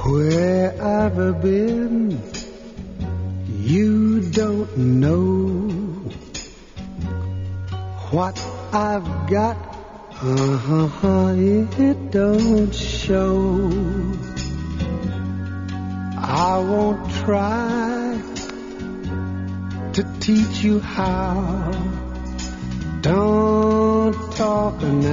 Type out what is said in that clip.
Where I've been, you don't know what I've got. It don't show. I won't try to teach you how. Don't talk